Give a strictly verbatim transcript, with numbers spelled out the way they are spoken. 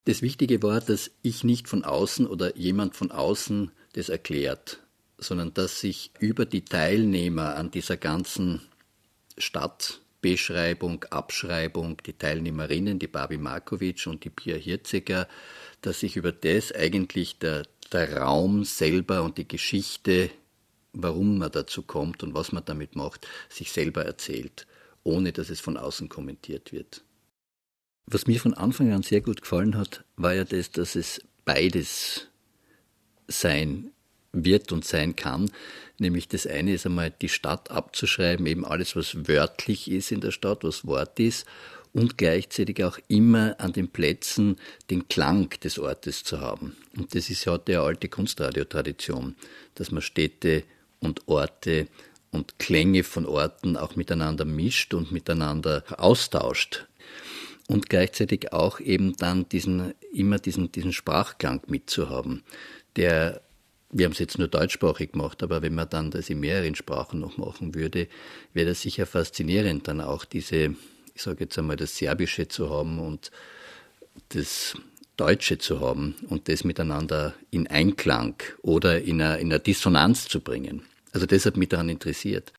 Das Wichtige war, dass ich nicht von außen oder jemand von außen das erklärt, sondern dass sich über die Teilnehmer an dieser ganzen Stadtbeschreibung, Abschreibung, die Teilnehmerinnen, die Babi Markovic und die Pia Hirziger, dass sich über das eigentlich der, der Raum selber und die Geschichte, warum man dazu kommt und was man damit macht, sich selber erzählt, ohne dass es von außen kommentiert wird. Was mir von Anfang an sehr gut gefallen hat, war ja das, dass es beides sein wird und sein kann. Nämlich das eine ist einmal die Stadt abzuschreiben, eben alles, was wörtlich ist in der Stadt, was Wort ist, und gleichzeitig auch immer an den Plätzen den Klang des Ortes zu haben. Und das ist ja heute eine alte Kunstradiotradition, dass man Städte und Orte und Klänge von Orten auch miteinander mischt und miteinander austauscht. Und gleichzeitig auch eben dann diesen, immer diesen, diesen Sprachklang mitzuhaben, der, wir haben es jetzt nur deutschsprachig gemacht, aber wenn man dann das in mehreren Sprachen noch machen würde, wäre das sicher faszinierend, dann auch diese, ich sage jetzt einmal, das Serbische zu haben und das Deutsche zu haben und das miteinander in Einklang oder in einer, in einer Dissonanz zu bringen. Also das hat mich daran interessiert.